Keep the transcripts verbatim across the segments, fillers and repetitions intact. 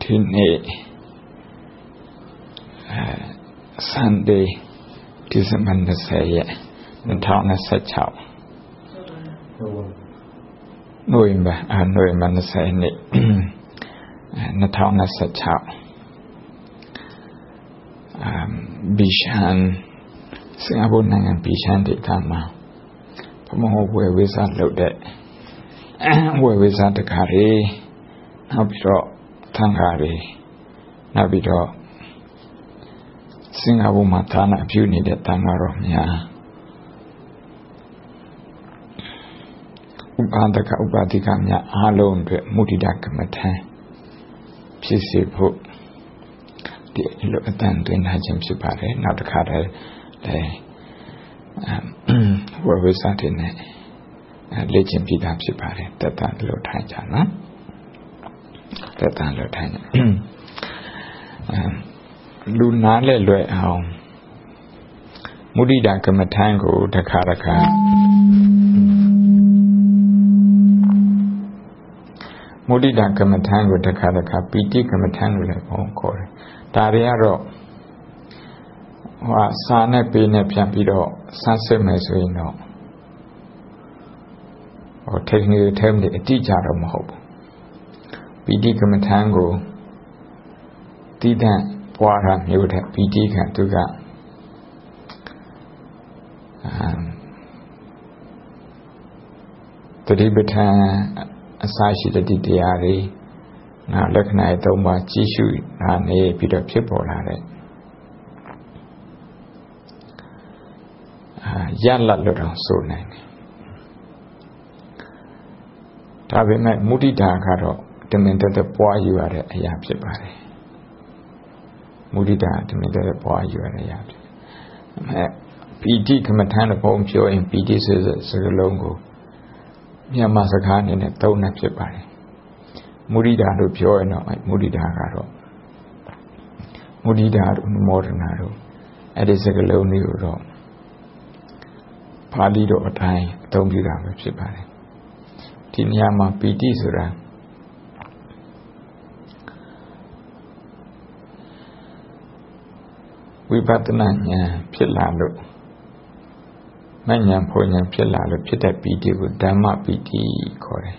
Today, uh, Sunday, December the second, the town of Sachau. November, uh, November the second, the town of Sachau. Bishan, Singapore and Bishan did come out. From where we are loaded, where we are the carry, how be Tangari, Nabido Singapore Matana, if you need a Tangaro, yeah. Ubandaka Ubadikamya, alone, Mudidak Matan, Pisi Pope, the Lotan in Hajim Supare, not the Kare, the where we sat in a legend Pidam Supare, that that Lotana. That time, that time. Luna le lue ao. Mudida kamatango takaraka. Mudida kamatango takaraka. Piti kamatango le kore. Tariaro. Wa sane pene piapido. Sanse mesuino. Or technical term the teacher of hope. Piti kamatango Tida Puara Muda Piti Kantuga Tadibata Asashi the Diari now look night Toma Chishu and a bit of people at it. Yalla little so name Tabina Mudita Karo. The boy you are a yapsi bari. Mudida to me the boy you are a yapsi. P D Kamatan of home show in P D says a Sagalongo. Yamasakan in a tone of bari. Mudida to pure no Mudida Garo. Mudida Modernaro. At a Sagaloni Uro. Palido or time, don't be that with bari. Tinyama P D Sura. Vipassana nya phit la lo manya pho nya phit la lo phit tat piti ko dhamma piti khor de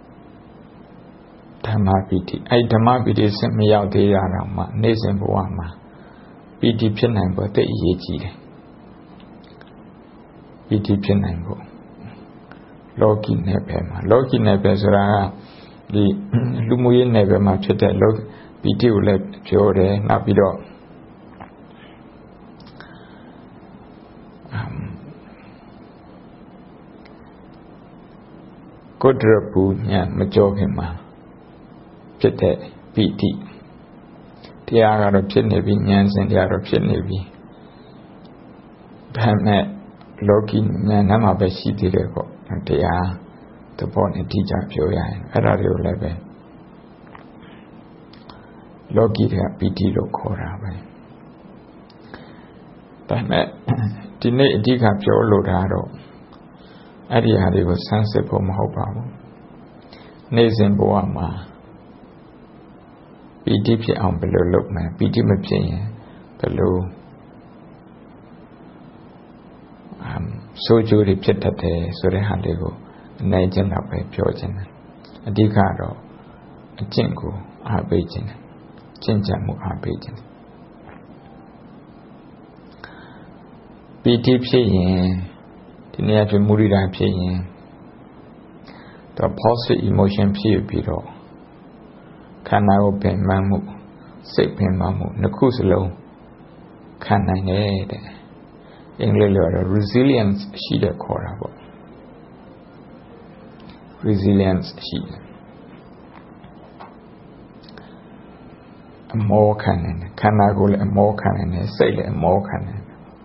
dhamma piti ai dhamma piti sin ma yauk the ya taw ma nay sin bwa ma piti phit naing pho tait aye ji de piti phit naing pho loki nebhe ma loki nebhe soda ka di lu mu ye nebhe ma phit tat lo piti ko le phyo de naw pi do Kodrapu nya majogima phit the pitiတရားကတော့ဖြစ်နေပြီဉာဏ်စဉ်တရားတော့ဖြစ်နေပြီဒါမဲ့လောကီဉာဏ်နဲ့မှပဲရှိသေးတယ်ပေါ့တရားသဘောနဲ့တိကျပြောရရင်အဲ့ဒါတွေကိုလည်းပဲလောကီကပီတိလို့ခေါ်တာပဲဒါမဲ့ဒီနေ့အဓိကပြောလို့တာတော့အဲ့ဒီဟာတွေကိုစမ်းစစ်ဖို့မဟုတ်ပါဘူးနေ့စဉ်ဘဝမှာပီတိဖြစ်အောင်ဘယ်လိုလုပ်မလဲပီတိမဖြစ်ရင်ဘယ်လိုအမ်ဆိုကြိုးတွေဖြစ်တတ်တယ်ဆိုတဲ့ဟာလေးကိုအနေချင်းတော့ပဲပြောချင်တယ်အဓိကတော့အကျင့်ကိုအားပေးခြင်းတယ်ကျင့်ကြံမှုအားပေးခြင်းပီတိဖြစ်ရင်ဒီနေ့အဖြစ်မူရိဒာဖြစ်ရင်တော့ positive emotion ဖြစ်ပြီးတော့ခန္ဓာကိုပင်ပန်းမှုစိတ်ပင်ပန်းမှုနှစ်ခုစလုံးခံနိုင်တယ်တဲ့အင်္ဂလိပ်လိုတော့ resilience ရှိတဲ့ခေါ်တာပေါ့ resilience ရှိတယ်အမောခံနိုင်တယ်ခန္ဓာကိုယ်လည်းအမောခံနိုင်တယ်စိတ်လည်းအမောခံနိုင်တယ်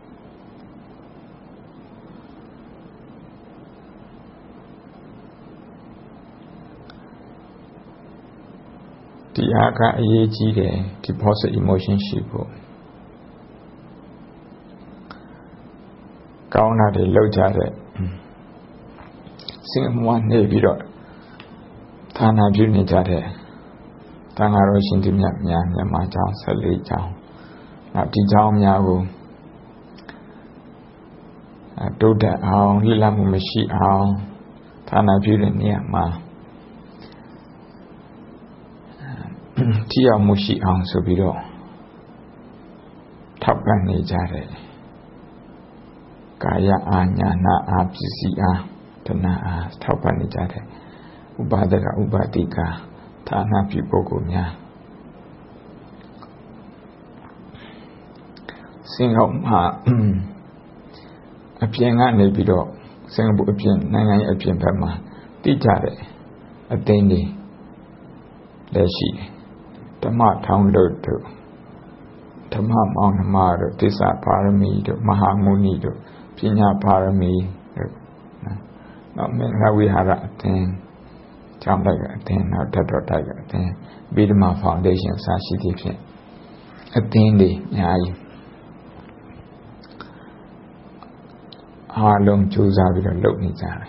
ဒီအားကအရေးကြီးတယ်ဒီ positive emotion ရှိဖို့ကောင်းတာတွေလောက်ကြတဲ့စင်မွားနေပြီးတော့ဌာနပြုနေကြတဲ့တန်ဃာတော်ရှင်သူမြတ်များမြန်မာကျောင်း၁၄ကျောင်းနောက်ဒီကျောင်းများကိုတိုးတက်အောင်လှလမှုမရှိအောင်ဌာနပြုတဲ့နေရာမှာထိရောက်မှုရှိအောင်ဆိုပြီးတော့ထောက်ပံ့နေကြတယ်ကာယအာညာနာအာပစ္စည်းအာတဏှာအာထောက်ပံ့နေကြတယ်ဥပါဒကဥပါတိကဌာနပြုပုဂ္ဂိုလ်များစင်ကာပူမှာအပြင်ကနေပြီးတော့စင်ကာပူအပြင်နိုင်ငံရဲ့အပြင်ဘက်မှာတိကျတဲ့အသင်းတွေလည်းရှိတယ်ဓမ္မထောင်လို့တို့ဓမ္မမောင်နှမတို့သစ္စာပါရမီတို့မဟာမုနီတို့ပညာပါရမီတို့နောက်မင်္ဂလာဝိဟာရအသင်းကျောင်းတိုက်ကအသင်းနောက်တက်တော်တိုက်ကအသင်းဗိဓမာဖောင်ဒေးရှင်းစရှိသည့်ဖြင့်အသင်းတွေအများကြီးအားလုံးကြိုးစားပြီးတော့လုပ်နေကြတယ်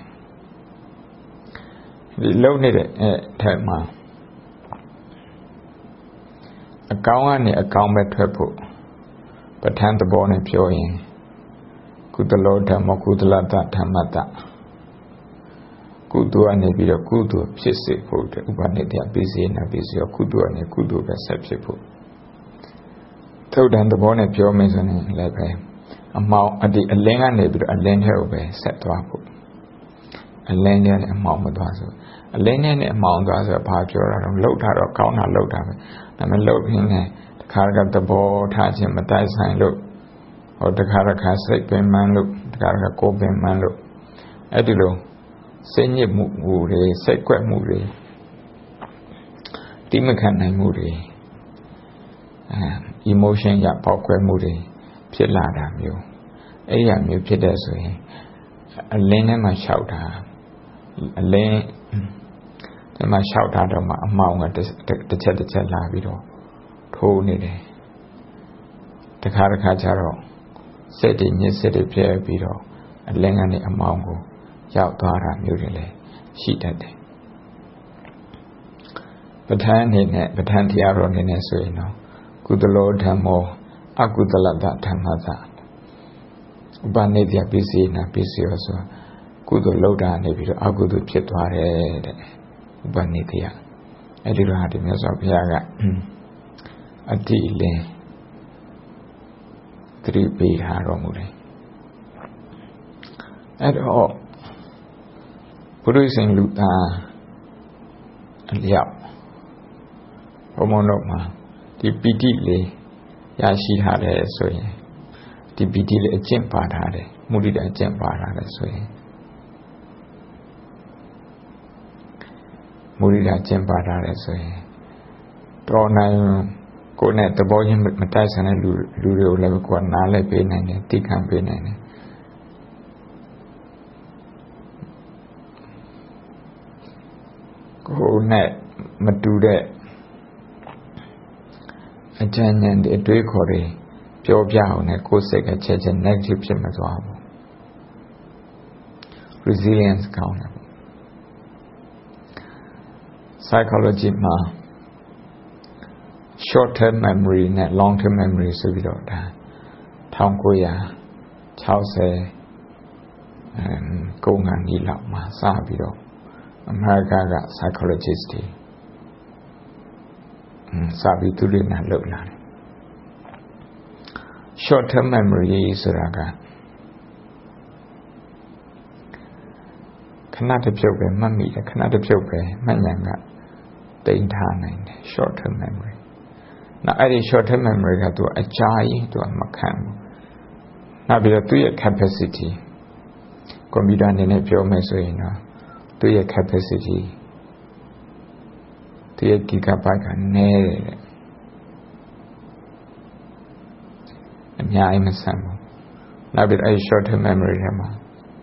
ဒီလုပ်နေတဲ့အဲ့ထက်မှာအကောင်းကနေအကောင်းပဲထွက်ဖို့ပဋ္ဌာန်းသဘောနဲ့ပြောရင်ကုသလောဓမ္မကုသလတဓမ္မတကုသိုလ်ကနေပြီးတော့ကုသိုလ်ဖြစ်စေဖို့ဥပနိဒေယပိစေနာပိစေကုသိုလ်ကနေကုသိုလ်ပဲဆက်ဖြစ်ဖို့သုဒ္ဓံသဘောနဲ့ပြောမယ်ဆိုရင်လည်းပဲအမောင်အဒီအလင်းကနေပြီးတော့အလင်းထဲကိုပဲဆက်သွားဖို့အလင်းထဲနဲ့အမောင်မသွားဆိုအလင်းထဲနဲ့အမောင်သွားဆိုဘာပြောတာတော့လှုပ်တာတော့ကောင်းတာလှုပ်တာပဲဒါပေမဲ့လှုပ်ရင်းနဲ့တခါတခါသဘောထားခြင်းမတိုက်ဆိုင်လို့ဟောတခါတခါစိတ်ပင်ပန်းလို့တခါတခါကိုယ်ပင်ပန်းလို့အဲ့ဒီလိုစိတ်ညစ်မှုတွေစိတ်ကွက်မှုတွေတိမခံနိုင်မှုတွေအဲ emotion ရပေါက်ကွဲမှုတွေဖြစ်လာတာမျိုးအဲ့ဒီအမျိုးဖြစ်တဲ့ဆိုရင်အလင်းထဲမှာလျှောက်တာအလင်းထဲမှာလျှောက်တာတော့မှအမောင်ကတစ်ချက်တစ်ချက်လာပြီးတော့ထိုးနေတယ်တခါတခါကျတော့စိတ်တွေညစ်စိတ်တွေဖြစ်ပြီးတော့အလင်းကနေအမောင်ကိုရောက်သွားတာမျိုးတွေလည်းရှိတတ်တယ်ပဋ္ဌာန်းအနေနဲ့ပဋ္ဌာန်းတရားတော်အနေနဲ့ဆိုရင်တော့ကုသလောဓမ္မောအကုသလတဓမ္မသဥပနိဒေယပိစေနာပိစေရောဆိုကုသိုလ်လုပ်တာနေပြီးတော့အကုသိုလ်ဖြစ်သွားတယ်တဲ့ဥပနိဒေယအဲ့ဒီတော့ဟာဒီမြတ်စွာဘုရားကအတိလင်းသတိပေးထားတော်မူတယ်အဲ့တော့ဘုရားရှင်လူသားအလျောက်ဘုံမတို့မှာဒီပီတိလေးရရှိထားတယ်ဆိုရင်ဒီပီတိလေးအကျင့်ပါထားတယ်မုဒိတာအကျင့်ပါထားတယ်ဆိုရင်မုဒိတာအကျင့်ပါထားတယ်ဆိုရင်တော်နိုင်ကိုယ်နဲ့သဘောချင်းမတိုက်ဆိုင်တဲ့လူလူတွေကိုလည်းကိုယ်ကနားလဲပေးနိုင်တယ်သိခံပေးနိုင်တယ်ကိုယ်နဲ့မတူတဲ့အကြံဉာဏ်တွေအတွေးခေါ်တွေပြောပြအောင်နဲ့ကိုယ်စိတ်ကချက်ချင်း negative ဖြစ်မသွားဘူး resilience ကောင်းတယ် psychology မှာ short term memory နဲ့ long term memory ဆိုပြီးတော့ဒါ၁၉၆၀အမ်ကုန်ငန်းဒီလောက်မှာစပြီးတော့အမေရိကက psychologist တွေစာပြီးသူတွေနဲ့လုပ်လာတယ် short term memory ဆိုတာကခဏတစ်ဖြုတ်ပဲမှတ်မိတယ်ခဏတစ်ဖြုတ်ပဲမှတ်ဉာဏ်ကတိမ်ထားနိုင်တယ် short term memory နောက်အဲ့ဒီ short term memory ကသူအကြာကြီးသူမခံဘူးနောက်ပြီးတော့သူ့ရဲ့ capacity ကွန်ပျူတာအနေနဲ့ပြောမယ်ဆိုရင်တော့သူ့ရဲ့ capacity သူရဲ့ gigabyte ကနည်းတယ်အများကြီးမဆန်ဘူးနောက်ပြီးအဲ့ short term memory ထဲမှာ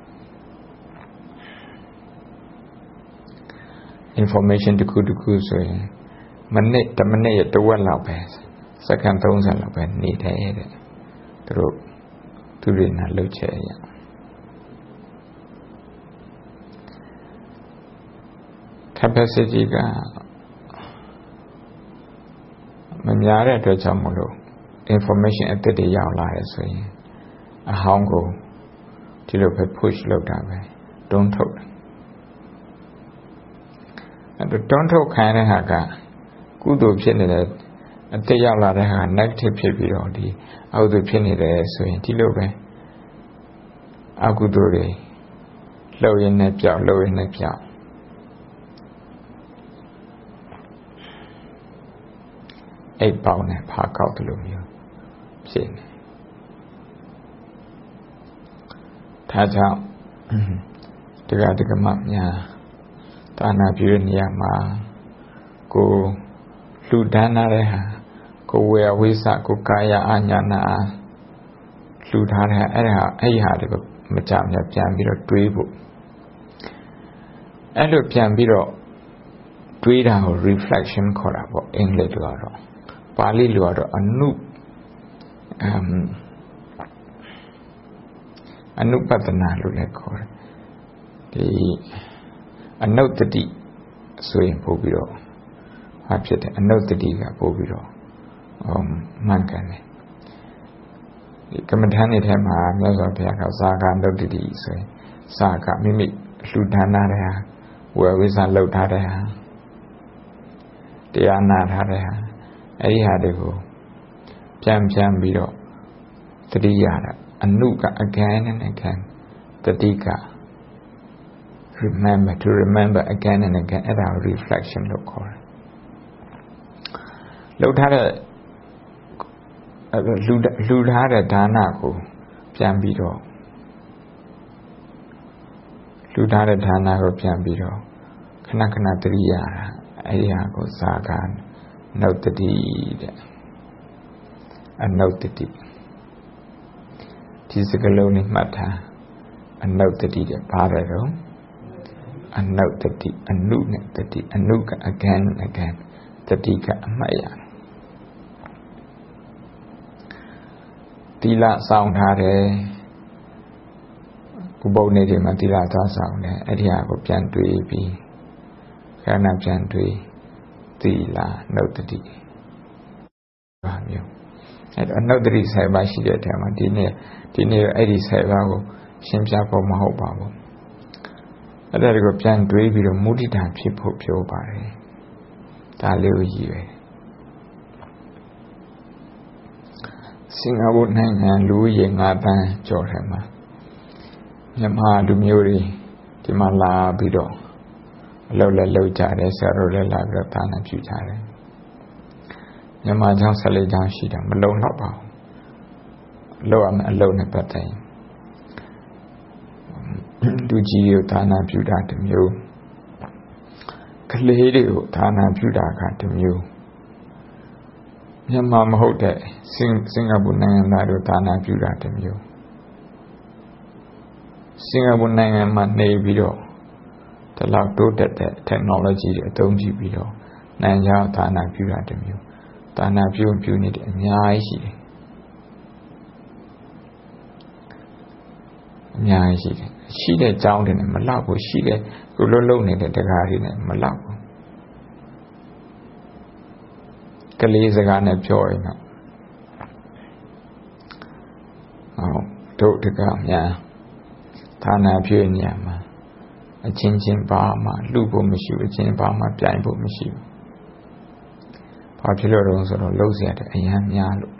information တစ်ခုတစ်ခုဆိုရင်မိနစ်တစ်မိနစ်ရတစ်ဝက်လောက်ပဲစက္ကန့်သုံးဆယ်လောက်ပဲနေတယ်တဲ့သူတို့သူတွေနဲ့လှုပ်ချက်ရ capacity ကများတဲ့အတွက်ကြောင့်မလို့ information အသစ်တွေရောက်လာတယ်ဆိုရင်အဟောင်းကိုဒီလိုပဲ push လုပ်တာပဲတွန်းထုတ်တယ်အဲ့တော့တွန်းထုတ်ခိုင်းတဲ့ဟာကကုသိုလ်ဖြစ်နေတဲ့အသစ်ရောက်လာတဲ့ဟာ negative ဖြစ်ပြီးတော့ဒီအကုသိုလ်ဖြစ်နေတယ်ဆိုရင်ဒီလိုပဲအကုသိုလ်တွေလှုပ်ရင်းနဲ့ပြောက်လှုပ်ရင်းနဲ့ပြောက်အိပ်ပေါင်းနဲ့ဖာကောက်တယ်လို့မျိုးဖြစ်နေဒါကြောင့်တရားဓမ္မများဒါနာပြုတဲ့နေရာမှာကိုလူဒန်းနာတဲ့ဟာကိုဝေဝိသကိုကာယအာညာနာလူထားတဲ့အဲ့ဒါအဲ့ဒီဟာတွေကိုမကြမ်းပြန်ပြီးတော့တွေးဖို့အဲ့လိုပြန်ပြီးတော့တွေးတာကို reflection ခေါ်တာပေါ့အင်္ဂလိပ်လိုတော့ပါဠိလိုတော့အနုအမ်အနုပတနာလို့လည်းခေါ်တယ်ဒီအနုတ္တိဆိုရင်ပို့ပြီးတော့ဟာဖြစ်တယ်အနုတ္တိကပို့ပြီးတော့ဟောမှန်ကန်တယ်ဒီကမ္မဋ္ဌာန်းတွေထဲမှာမြတ်စွာဘုရားကဇာကနုတ္တိဆိုရင်ဇာကမိမိလှူဒါန်းထားတဲ့ဟာဝေဝိသလှုပ်ထားတဲ့ဟာတရားနာထားတဲ့ဟာအဲ့ဒီဟာတွေကိုပြန်ပြန်ပြီးတော့တတိယတာအနုက again and again တတိက remember to remember again and again အဲ့ဒါ reflection လို့ခေါ်တယ်လှုပ်ထားတဲ့လူလူထားတဲ့ဒါနကိုပြန်ပြီးတော့လူထားတဲ့ဒါနကိုပြန်ပြီးတော့ခဏခဏတတိယတာအဲ့ဒီဟာကိုဇာကနုတ္တိတဲ့အနုတ္တိဒီစကလုံးနဲ့မှတ်ထားအနုတ္တိတဲ့ပါတယ်တော့အနုတ္တိအနုနဲ့တတိအနုက again and again တတိကအမှတ်ရသီလဆောင်ထားတယ်ဥပုသ်နေ့တွေမှာသီလသွားဆောင်တယ်အဲ့ဒီဟာကိုပြန်တွေးပြီးခဏပြန်တွေးသီလနုတ္တိပါမျိုးအဲ့တော့အနုတ္တိဆယ်ပါးရှိတဲ့အထက်မှာဒီနေ့ဒီနေ့အဲ့ဒီဆယ်ပါးကိုရှင်းပြဖို့မဟုတ်ပါဘူးအဲ့ဒါကိုပြန်တွေးပြီးတော့မုဒိတာဖြစ်ဖို့ပြောပါတယ်ဒါလေးကိုရည်ရွယ်စင်ကာပူနိုင်ငံလူဦးရေငါးသန်းကျော်ထဲမှာမြန်မာလူမျိုးတွေဒီမှာလာပြီးတော့အလုပ်လည်းလုပ်ကြတယ်ဆရာတို့လည်းလာပြီးတော့တာနာပြုကြတယ်မြန်မာကျောင်းဆက်လက်ကျောင်းရှိတာမလုံတော့ပါဘူးလောက်ရမယ်အလုပ်နဲ့ပတ်သက်ရင်လူကြီးတွေကိုတာနာပြုတာတစ်မျိုးကလေးတွေကိုတာနာပြုတာကတစ်မျိုးမြန်မာမဟုတ်တဲ့စင်စင်ကာပူနိုင်ငံသားတို့ဒါနာပြုတာတစ်မျိုးစင်ကာပူနိုင်ငံမှာနေပြီးတော့ဒီလောက်တိုးတက်တဲ့ technology တွေအသုံးပြုပြီးတော့နိုင်ငံခြားဒါနာပြုတာတစ်မျိုးဒါနာပြုပြုနေတဲ့အများကြီးရှိတယ်အများကြီးရှိတယ်ရှိတဲ့ကျောင်းတွေနဲ့မလောက်ဘူးရှိတဲ့ကိုလုံးလုံးနေတဲ့တရားတွေနဲ့မလောက်ဘူးကလေးစကားနဲ့ပြောရင်တော့ဟုတ်တို့တကများဌာနပြည့်နေမှာအချင်းချင်းပါမှလူဖို့မရှိဘူးအချင်းပါမှပြိုင်ဖို့မရှိဘူးဘာဖြစ်လို့လဲဆိုတော့လှုပ်ရှားတဲ့အရန်များလို့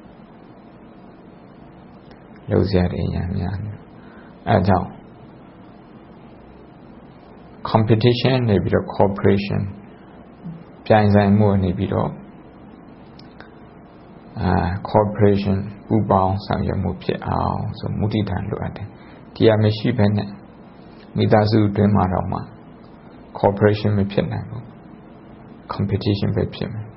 လှုပ်ရှားတဲ့အရန်များလို့အဲကြောင့် competition နေပြီးတော့ cooperation ပြိုင်ဆိုင်မှုနေပြီးတော့အာ cooperation ပူးပေါင်းဆောင်ရွက်မှုဖြစ်အောင်ဆိုမုဒိတာလိုအပ်တယ်ဒီအမရှိဘဲနဲ့မိသားစုအတွင်းမှာတော့မှ cooperation မဖြစ်နိုင်ဘူး competition ပဲဖြစ်မယ်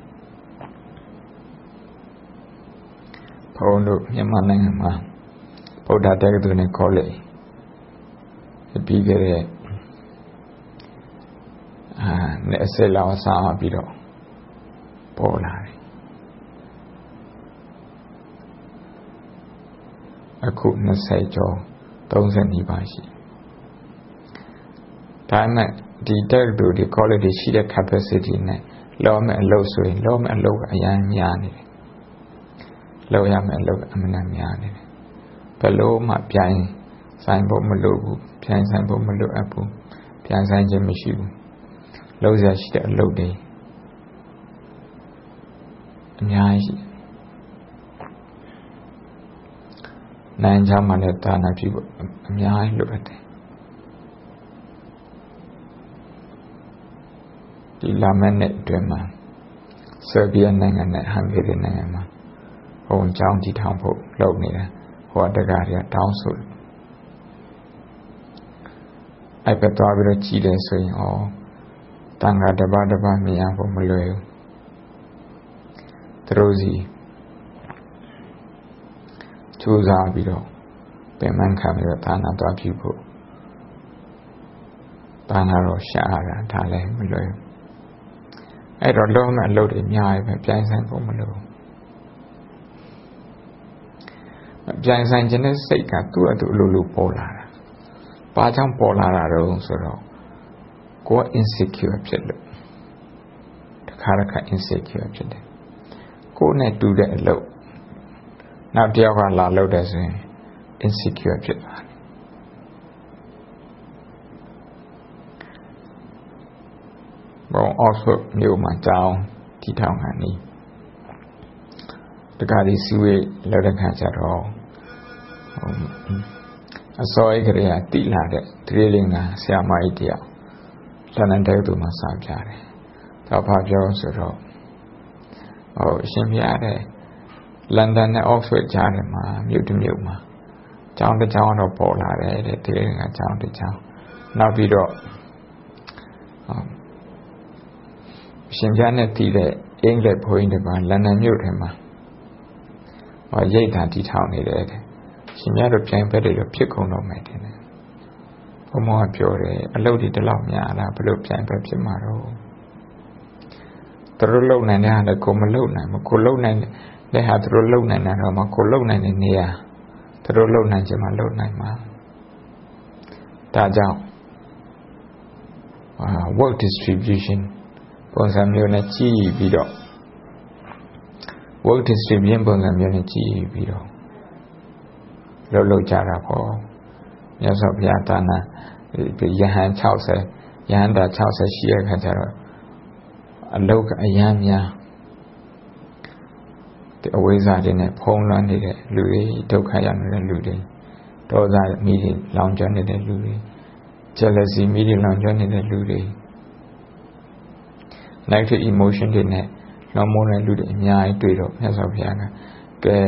ဘုံတို့မြန်မာနိုင်ငံမှာဗုဒ္ဓတက္ကသိုလ်နဲ့ college ပြီးခဲ့တဲ့အာနဲ့အစလောက်စားပြီးတော့ပေါ်လာတယ်အခုနှစ်ဆယ်ကျော်သုံးဆယ်နီးပါးရှိဒါနဲ့ဒီတက္ကသိုလ်ဒီ college တွေရှိတဲ့ capacity နဲ့လောမဲ့အလုပ်ဆိုရင်လောမဲ့အလုပ်ကအများများနေတယ်လောက်ရမယ့်အလုပ်အမှန်တမ်းများနေတယ်ဘယ်လို့မှပြိုင်ဆိုင်ဖို့မလိုဘူးပြိုင်ဆိုင်ဖို့မလိုအပ်ဘူးပြိုင်ဆိုင်ခြင်းမရှိဘူးလောက်ရရှိတဲ့အလုပ်တွေအများကြီးနိုင်ကြမှာလည်းဒါနာပြုဖို့အများကြီးလိုအပ်တယ်ဒီလာမယ့်နှစ်အတွင်းမှာဆာဘီယာနိုင်ငံနဲ့ဟန်ဂေရီနိုင်ငံမှာဘုံကျောင်းတည်ထောင်ဖို့လုပ်နေတယ်ဟိုတက္ကရာတွေကတောင်းဆိုအဲ့ဘက်သွားပြီးတော့ကြည်တယ်ဆိုရင်ဩတန်ခါတစ်ပါးတစ်ပါးမြင်အောင်ဖို့မလွယ်ဘူးသူတို့စီကြိုးစားပြီးတော့ပြန်မှန်းခံပြီးတော့ဒါနာသွားပြုဖို့ဒါနာတော့ရှားတာဒါလည်းမလွယ်ဘူးအဲ့တော့လုံးဝအလုပ်တွေအများကြီးပဲပြိုင်ဆိုင်ဖို့မလိုဘူးပြိုင်ဆိုင်ခြင်းနဲ့စိတ်ကသူ့အတူအလိုလိုပေါ်လာတာ။ဘာကြောင့်ပေါ်လာတာတော့ဆိုတော့ကိုယ် insecure ဖြစ်လို့တခါတခါ insecure ဖြစ်တယ်။ကိုယ်နဲ့တူတဲ့အလုပ်နောက်တစ်ယောက်ကလာလုပ်တယ်ဆိုရင် insecure ဖြစ်သွားတယ်။ဘုံ Oxford မြို့မှာကျောင်းတည်ထောင်ခံနေတက္ကသိုလ်စီဝေးလောက်တဲ့ခါကျတော့အစောအိကရေကတိလာတဲ့ဒရေလင်ကဆရာမကြီးတယောက်လန်ဒန်တက္ကသိုလ်မှာစာပြတယ်။တော့ဘာပြောဆိုတော့ဟိုအရှင်ပြတဲ့လန်ဒန်နဲ့အော့ဖ်ဖတ်ကြားထဲမှာမြို့တစ်မြို့မှာကျောင်းတစ်ကျောင်းတော့ပေါ်လာတယ်တဲ့ဒရေလင်ကကျောင်းတစ်ကျောင်းနောက်ပြီးတော့အရှင်ပြနဲ့တည်တဲ့အင်္ဂလိပ်ဘုန်းကြီးတွေပါလန်ဒန်မြို့ထဲမှာရိတ်တာတည်ထောင်နေတယ်တဲ့ရှင်များတို့ပြိုင်ဘက်တွေတော့ဖြစ်ကုန်တော့မယ်တဲ့ဘုံမောကပြောတယ်အလုပ်တွေဒီလောက်များလားဘယ်လိုပြိုင်ဘက်ဖြစ်မှာတော့သူတို့လုံနိုင်တဲ့ဟာလည်းကိုမလုံနိုင်ဘူးကိုလုံနိုင်တဲ့ဟာသူတို့လုံနိုင်တာတော့မကိုလုံနိုင်တဲ့နေရာသူတို့လုံနိုင်ခြင်းမလုံနိုင်မှာဒါကြောင့် work distribution ပုံစံမျိုးနဲ့ကြည့်ပြီးတော့work distribution ပုံစံမျိုးနဲ့ကြည့်ပြီးတော့လှုပ်လှုပ်ကြတာပေါ့မြတ်စွာဘုရားတာနာယဟန်၆၀ယဟန်တာ၆၀ရှိတဲ့ခါကျတော့အလုတ်အယမ်းများဒီအဝိဇ္ဇာတွေနဲ့ဖုံးလွှမ်းနေတဲ့လူတွေဒုက္ခရောက်နေတဲ့လူတွေဒေါသမိတွေလောင်ကျွမ်းနေတဲ့လူတွေ jealousy မိတွေလောင်ကျွမ်းနေတဲ့လူတွေ negative emotion တွေနဲ့လွန်မိုးတဲ့လူတွေအများကြီးတွေ့တော့မြတ်စွာဘုရားကကဲ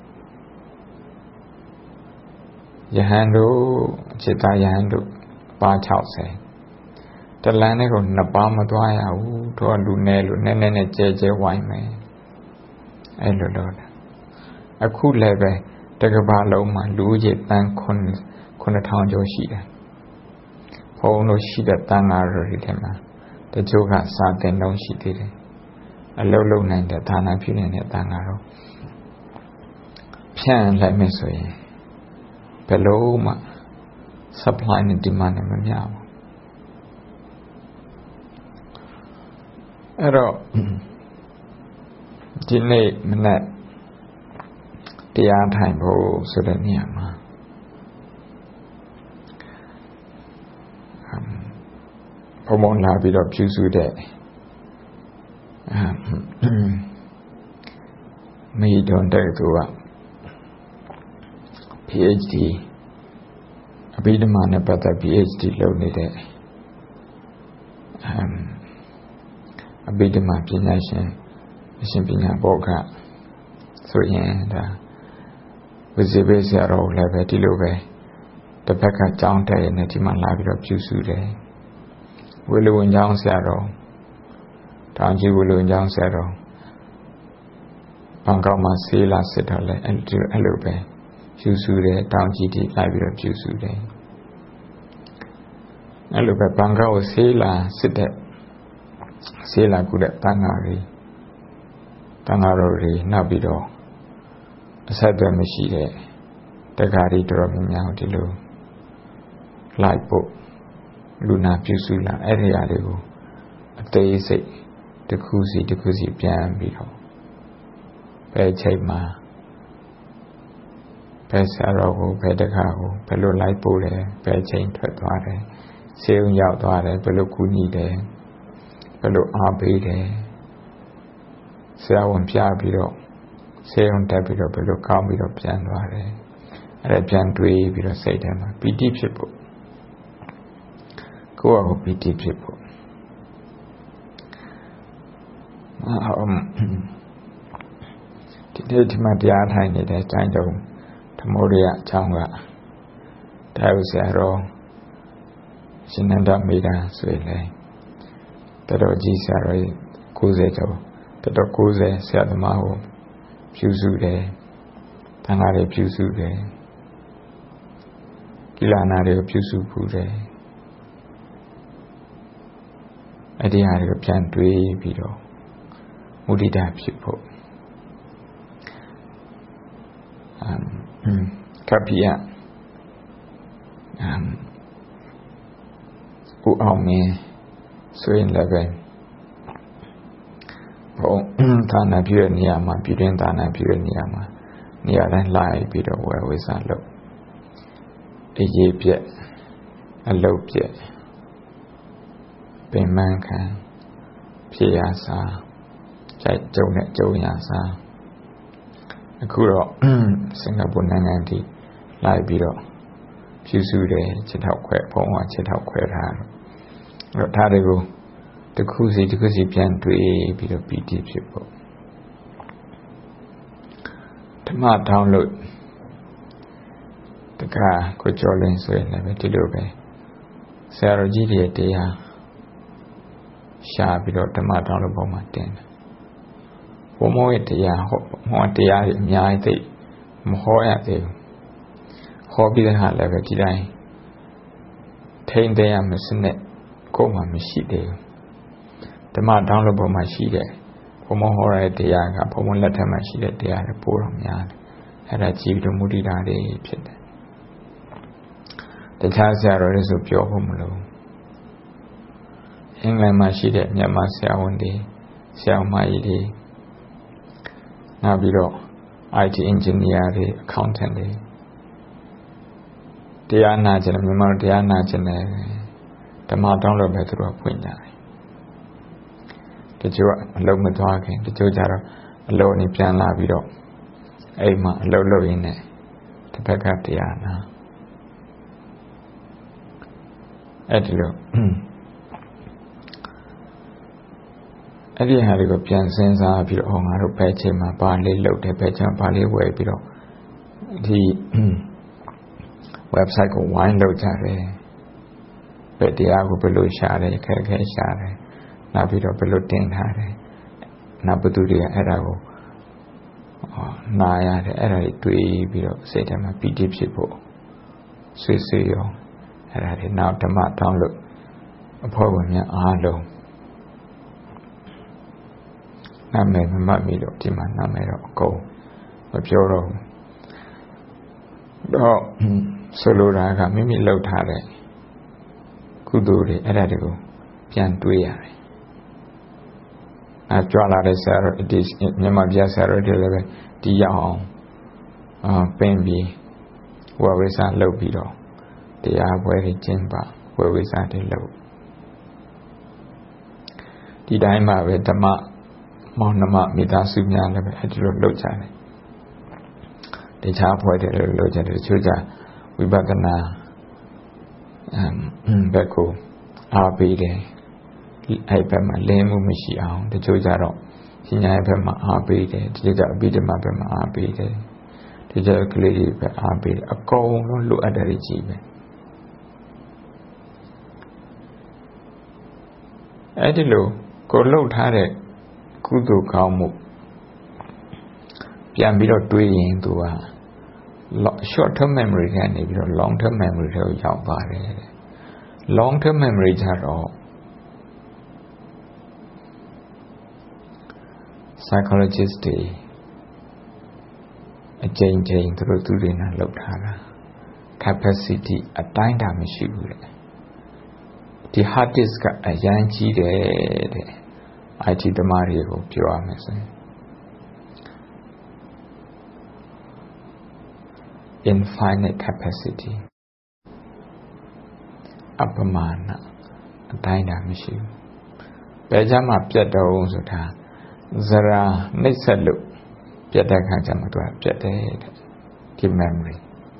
ယဟန်တို့จิตယဟန်တို့ပါ၆၀တလန်းနဲ့ကိုနှစ်ပါးမသွားရဘူးတော့လူနဲ့လူနဲ့နဲ့နဲ့ကျဲကျဲဝိုင်းမယ်အဲ့လိုလို့အခုလည်းပဲတကဘာလုံးမှာလူကြီးတန်းခုနှစ်ထောင်ကျော်ရှိတယ်ဘုံတို့ရှိတဲ့တန်ဃာတော်တွေထဲမှာတချို့ကစာသင်တော့ရှိသေးတယ်အလုံးလုံးနိုင်တဲ့ဒါနာပြုနေတဲ့တန်ဃာတော်ဖြန့်လိုက်မယ်ဆိုရင်ဘယ်လို့မှ supply နဲ့ demand နဲ့မမျှဘူးအဲ့တော့ဒီနေ့မနေ့တရားထိုင်ဖို့ဆိုတဲ့နေရာမှာဘုံဘုံလာပြီးတော့ပြုစုတဲ့မိဒွန်တဲ့သူက PhD အဘိဓမ္မာနဲ့ပတ်သက် PhD လုပ်နေတဲ့အဘိဓမ္မာပညာရှင်အရှင်ပညာဘောကဆိုရင်ဒါဝိဇ္ဇေဘေဆရာတော်လည်းပဲဒီလိုပဲတစ်ဖက်ကကြောင်းတဲ့နေဒီမှာလာပြီးတော့ပြုစုတယ်ဝေလူဝင်ကျောင်းဆရာတော်တောင်ကြီးဝေလူဝင်ကျောင်းဆရာတော်ဘန်ကောက်မှာဆေးလာစစ်တော့လဲအဲ့ဒီအဲ့လိုပဲပြုစုတယ်တောင်ကြီးတိလိုက်ပြီးတော့ပြုစုတယ်အဲ့လိုပဲဘန်ကောက်ကိုဆေးလာစစ်တဲ့ဆေးလာကူတဲ့တန်ဃာတွေတန်ဃာတော်တွေနောက်ပြီးတော့အဆက်အသွယ်မရှိတဲ့တက္ကရာတွေတော်တော်များများဒီလိုလိုက်ဖို့လူနာပြုစုလာအဲ့ဒီအရာတွေကိုအသေးစိတ်တခုစီတခုစီပြန်ပြီးတော့ဘယ်ချိန်မှာဘယ်ဆရာတော်ကိုဘယ်တခါကိုဘယ်လိုလိုက်ပို့တယ်ဘယ်ချိန်ထွက်သွားတယ်ဆေးရုံရောက်သွားတယ်ဘယ်လိုကူညီတယ်ဘယ်လိုအားပေးတယ်ဆရာဝန်ပြပြီးတော့ဆေးရုံတက်ပြီးတော့ဘယ်လိုကောင်းပြီးတော့ပြန်သွားတယ်အဲ့ဒါပြန်တွေးပြီးတော့စိတ်ထဲမှာပီတိဖြစ်ဖို့ကိုယ့်အကိုပီတိဖြစ်ဖို့ဒီနေ့ဒီမှာတရားထိုင်နေတဲ့အတိုင်းတုံးသမုဒ္ဒရာအကြောင်းကတရားဆရာတော်ရှင်နန္ဒမေတ္တာဆိုရင်လေတတော်ကြီးဆရာတော်ကိုးဆယ်ကျော်တတော်ကိုးဆယ်ဆရာသမားကိုပြုစုတယ်တန်ခါးတွေပြုစုတယ်ကိလနာတွေကိုပြုစုဖို့တယ်အဲ့ဒီဟာတွေကိုပြန်တွေးပြီးတော့မုဒိတာဖြစ်ဖို့အမ်ကပ္ပိယအမ်ဦးအောင်မင်းဆိုရင်လည်းပဲဘုံဌာနပြုတဲ့နေရာမှာပြည်တွင်းဌာနပြုတဲ့နေရာမှာနေရာတိုင်းလိုက်ပြီးတော့ဝယ်ဝေစားလုပ်အရေးပြက်အလုပ်ပြက်ပင်မခံဖြစ်ရစားကြိုက်ကြုံနဲ့ကြုံရစားအခုတော့စင်ကာပူနိုင်ငံတည်းလိုက်ပြီးတော့ပြုစုတယ်ခြေထောက်ခွဲဘုံကခြေထောက်ခွဲထားတော့အဲ့တော့ဒါတွေကိုတစ်ခုစီတစ်ခုစီပြန်တွေးပြီးတော့ပီတိဖြစ်ဖို့ဓမ္မထောင်းလို့တခါကိုကျော်လင်းဆိုရင်လည်းဒီလိုပဲဆရာတော်ကြီးတွေတရားရှာပြီးတော့ဓမ္မထောင်းလို့ပုံမှာတင်တယ်ဘုံမောရဲ့တရားဟောဟောတရားတွေအများကြီးသိမဟောရသေးဘူးဟောပြီးတဲ့ဟာလည်းပဲဒီတိုင်းထိမ့်သိရမစနစ်ကိုမှမရှိသေးဘူးဓမ္မတောင်းလို့ပုံမှာရှိတယ်ဘုံမောဟောရတဲ့တရားကဘုံမောလက်ထက်မှာရှိတဲ့တရားတွေပို့တော့များတယ်အဲ့ဒါကြည့်ပြီးတော့မုဒိတာတွေဖြစ်တယ်တခြားဆရာတော်တွေဆိုပြောဖို့မလိုအင်္ဂလန်မှာရှိတဲ့မြန်မာဆရာဝန်တွေဆရာမကြီးတွေနောက်ပြီးတော့ I T engineer တွေ accountant တွေတရားနာကျင်တယ်မြန်မာတရားနာကျင်တယ်ဓမ္မတောင်းလို့ပဲသူတို့ဖွင့်ကြတယ်တချို့ကအလုံးမသွားခင်တချို့ကြတော့အလုံးနေပြန်လာပြီးတော့အိမ်မှာအလုံးလုပ်ရင်းနဲ့တစ်ဖက်ကတရားနာအဲ့ဒီလိုအဲ့ဒီဟာတွေကိုပြန်စဉ်းစားပြီးတော့ဟောငါတို့ဘယ်ချိန်မှာဘာလေးလုပ်တယ်ဘယ်ချိန်ဘာလေးဝယ်ပြီးတော့ဒီ website ကိုဝိုင်းလုပ်ကြတယ်ဘယ်တရားကိုဘယ်လိုရှာတယ်ခဲခဲရှာတယ်နောက်ပြီးတော့ဘယ်လိုတင်ထားတယ်နောက်ဘသူတွေကအဲ့ဒါကိုနာရတယ်အဲ့ဒါတွေတွေးပြီးတော့စိတ်ထဲမှာပီတိဖြစ်ဖို့ဆွေးဆွေးရောအဲ့ဒါတွေနောက်ဓမ္မတောင်းလို့အဖွဲ့ဝင်များအားလုံးနာမည်မမှတ်မိလို့ဒီမှာနာမည်တော့အကုန်မပြောတော့ဘူးတော့ဆိုလိုတာကမိမိလှုပ်ထားတဲ့ကုသိုလ်တွေအဲ့ဒါတွေကိုပြန်တွေးရတယ်အဲကြွလာတဲ့ဆရာတော်ဒီမြန်မာပြည်ဆရာတော်တွေလည်းပဲဒီရောက်အောင်အာပင်ပြီးဝဝိစာလှုပ်ပြီးတော့တရားပွဲတွေကျင်းပဝဝိစာတွေလှုပ်ဒီတိုင်းမှာပဲဓမ္မမောင်နှမမိသားစုများလည်းပဲအဲဒီလိုလှုပ်ကြတယ်တခြားဖွဲ့တယ်လို့လှုပ်ကြတယ်တချို့ကြဝိပဿနာအမ်ဘက်ကိုအားပေးတယ်အဲ့ဘက်မှာလင်းမှုမရှိအောင်တချို့ကြတော့ပညာရဲ့ဘက်မှာအားပေးတယ်တချို့ကြအဘိဓမ္မာဘက်မှာအားပေးတယ်တချို့ကလေးတွေပဲအားပေးတယ်အကုန်လုံးလိုအပ်တယ်ကြီးပဲအဲ့ဒီလိုကိုလှုပ်ထားတဲ့ကုသိုလ်ကောင်းမှုပြန်ပြီးတော့တွေးရင်သူက short term memory ကနေပြီးတော့ long term memory တွေကိုရောက်ပါတယ် long term memory ကြတော့ psychologist တွေအကျဉ်းချင်းသူတို့သူတွေနဲ့လောက်ထားတာ capacity အတိုင်းတာမရှိဘူးတဲ့ဒီ hard disk ကအရန်ကြီးတယ်တဲ့ I T သမားတွေကိုပြောရမယ်ဆိုရင် infinite capacity အပမာဏအတိုင်းတာမရှိဘူးဘယ်ကြမှာပြတ်တော့ဆိုတာဇရာနှိမ့်ဆက်လို့ပြတ်တဲ့ခါကျမှသူကပြတ်တယ်တဲ့ဒီ memory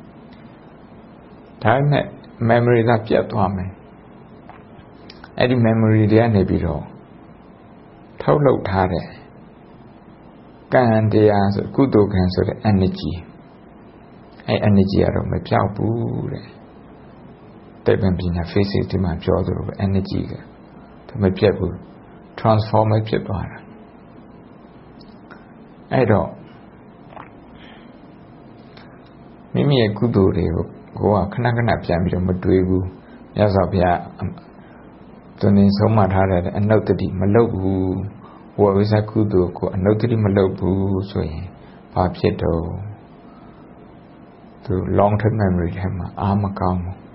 ဒါပေမဲ့ memory ကပြတ်သွားမယ်အဲ့ဒီ memory တွေကနေပြီးတော့ထုတ်လုပ်ထားတဲ့ကံတရားဆိုကုသိုလ်ကံဆိုတဲ့ energy အဲ့ energy ကတော့မပြောက်ဘူးတဲ့တေပံပညာ physics ဒီမှာပြောသလိုပဲ energy ကသူမပြတ်ဘူး transform ဖြစ်သွားတာအဲ့တော့မိမိရဲ့ကုသိုလ်တွေကိုကိုကခဏခဏပြန်ပြီးတော့မတွေးဘူးမြတ်စွာဘုရားသူနေဆုံးမထားတဲ့အနုတ္တိမလုပ်ဘူးဝိဝိဇ္ဇကုသိုလ်ကိုအနုတ္တိမလုပ်ဘူးဆိုရင်ဘာဖြစ်တော့သူ long term memory ထဲမှာအာမကောင်းဘူး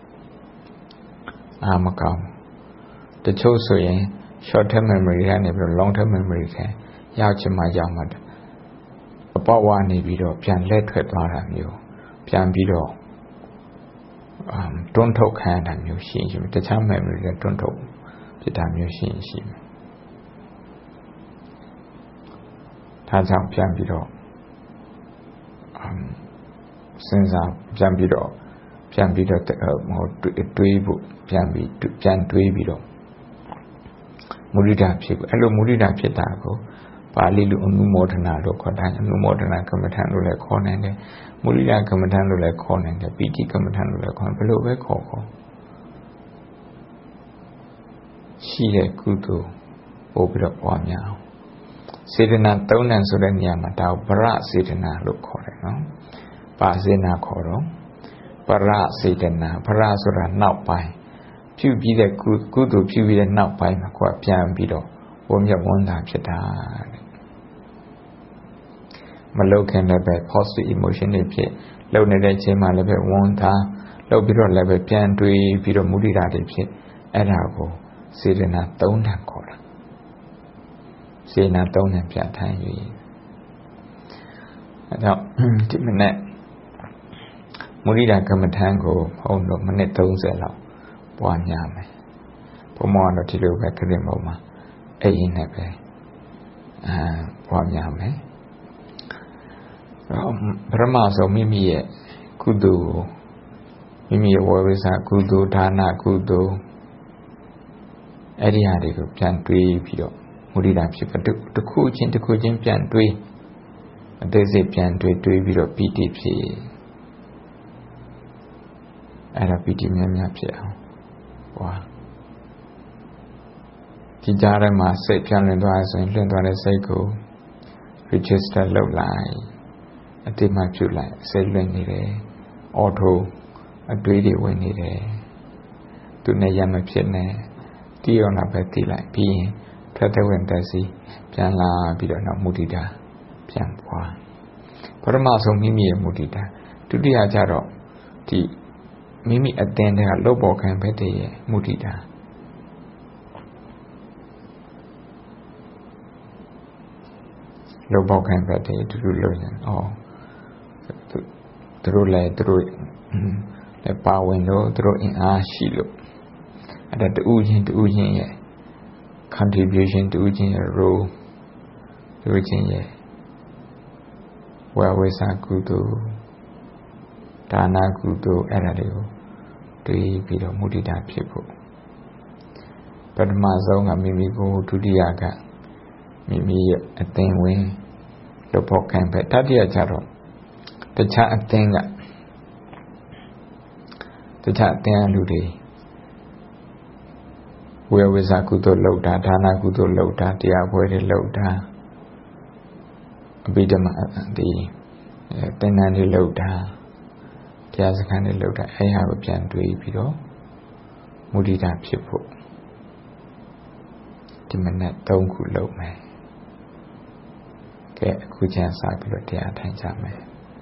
အာမကောင်းတချို့ဆိုရင် short term memory ကနေပြီးတော့ long term memory ထဲရောက်ချင်မှရောက်မှအပေါက်ဝနေပြီးတော့ပြန်လက်ထွက်သွားတာမျိုးပြန်ပြီးတော့အမ်တွန်းထုတ်ခံရတာမျိုးရှိရင်တခြား memory တွေတွန်းထုတ်ဖြစ်တာမျိုးရှိရင်ရှိမယ်ဒါကြောင့်ပြန်ပြီးတော့အမ်စဉ်းစားပြန်ပြီးတော့ပြန်ပြီးတော့ဟိုတွေးဖို့ပြန်ပြီးပြန်တွေးပြီးတော့မုဒိတာဖြစ်အဲ့လိုမုဒိတာဖြစ်တာကိုပါဠိလိုအနုမောဒနာလို့ခေါ်တယ်အနုမောဒနာကမ္မထံလို့လည်းခေါ်နိုင်တယ်မုဒိတာကမ္မထံလို့လည်းခေါ်နိုင်တယ်ပိဋိကမ္မထံလို့လည်းခေါ်ဘယ်လိုပဲခေါ်ခေါ်ရှိတဲ့ကုသိုလ်ပို့ပြီးတော့ပွားများအောင်စေတနာသုံးဏဆိုတဲ့နေရာမှာဒါကိုပရစေတနာလို့ခေါ်တယ်နော်ပါစေနာခေါ်တော့ပရစေတနာပရဆိုတာနောက်ပိုင်းပြုပြီးတဲ့ကုသိုလ်ပြုပြီးတဲ့နောက်ပိုင်းမှာကိုယ်ပြန်ပြီးတော့ဝမ်းမြောက်ဝမ်းသာဖြစ်တာတဲ့မလုတ်ခင်လည်းပဲ positive emotion တွေဖြစ်လုံနေတဲ့အချိန်မှာလည်းပဲဝမ်းသာလုံပြီးတော့လည်းပဲပြန်တွေးပြီးတော့မုဒိတာတွေဖြစ်အဲ့ဒါကိုစေတနာသုံးဏခေါ်တာစေတနာသုံးဏပြဋ္ဌာန်းယူအဲ့တော့ဒီမနေ့မုဒိတာကမ္မထံကိုဟောတော့မိနစ်သုံးဆယ်လောက်ပွားများမယ်ဘုံမောတော့ဒီလိုပဲခရင်ပုံမှာအဲ့ဒီနဲ့ပဲအာပွားများမယ်ပရမဆုံးမိမိရဲ့ကုသိုလ်မိမိရဲ့ဝေဝိဇ္ဇကုသိုလ်ဒါနကုသိုလ်အဲ့ဒီဟာတွေကိုပြန်တွေးပြီးတော့မုဒိတာဖြစ်ပါတစ်ခုချင်းတစ်ခုချင်းပြန်တွေးအသေးစိတ်ပြန်တွေးတွေးပြီးတော့ပီတိဖြစ်အဲ့ဒါပီတိများများဖြစ်အောင်ဟွာဒီကြားထဲမှာစိတ်ပြန်လွင်သွားဆိုရင်လွင်သွားတဲ့စိတ်ကို register လုပ်လိုက်အတိမပြုတ်လိုက်စိတ်လွင်နေတယ်အော်တိုအတွေးတွေဝင်နေတယ်သူနဲ့ရမဖြစ်နဲ့တီးအောင်လာပဲတီးလိုက်ပြီးရင်ထွက်တဲ့ဝင်တက်စီပြန်လာပြီးတော့နောက်မုဒိတာပြန်ပွားပထမဆုံးမိမိရဲ့မုဒိတာဒုတိယကျတော့ဒီမိမိအသင်တွေကလှုပ်ပေါ်ခံဘက်တည်းရဲ့မုဒိတာလှုပ်ပေါ်ခံဘက်တည်းတူတူလို့ရင်ဩသူတို့လည်းသူတို့လည်းပါဝင်လို့သူတို့အင်အားရှိလို့အဲ့ဒါတူချင်းတူချင်းရဲ့ contribution တူချင်းရဲ့ role တူချင်းရဲ့ဝေဝိဇ္ဇကုသိုလ်ဒါနကုသိုလ်အဲ့ဒါတွေကိုတွေးပြီးတော့မုဒိတာဖြစ်ဖို့ပထမဆုံးကမိမိကိုဒုတိယကမိမိရဲ့အသင်ဝင်လို့ပေါ်ခံပဲတတိယကျတော့တခြားအသင်ကတခြားအသင်လူတွေဝေဝိဇ္ဇကုသိုလ်လုပ်တာဒါနကုသိုလ်လုပ်တာတရားပွဲတွေလုပ်တာအဘိဓမ္မာဒီသင်္นานတွေလုပ်တာတရားစခန်းတွေလုပ်တာအဲ့ဟာကိုပြန်တွေးပြီးတော့မုဒိတာဖြစ်ဖို့ဒီမနက်သုံးခုလုပ်မယ်ကဲအခုကျန်စားပြီးတော့တရားထိုင်ကြမယ်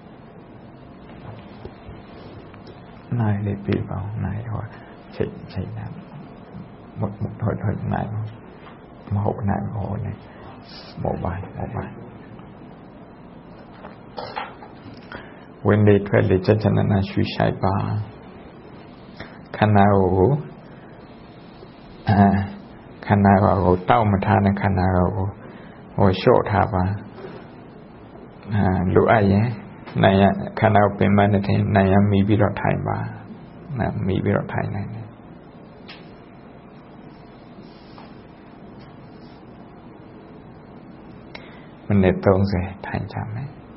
နိုင်လေးပြပါအောင်နိုင်ဟောချိန်ချိန်နာမဟုတ်ဟုတ်နိုင်မဟုတ်နိုင်မဟုတ်နိုင်မဟုတ်ပါမဟုတ်ပါဝင်လေထွက်လေချက်ချနနာရှုရှိုက်ပါခန္ဓာကိုအဲခန္ဓာကိုတောက်မထားတဲ့ခန္ဓာကိုဟိုလျှော့ထားပါအဲလိုအပ်ရင်နိုင်ရခန္ဓာကိုပင်မနဲ့ထင်နိုင်ရမိပြီးတော့ထိုင်ပါနာမိပြီးတော့ထိုင်နိုင်တယ်မိနစ်သုံးဆယ်ထိုင်ကြမယ်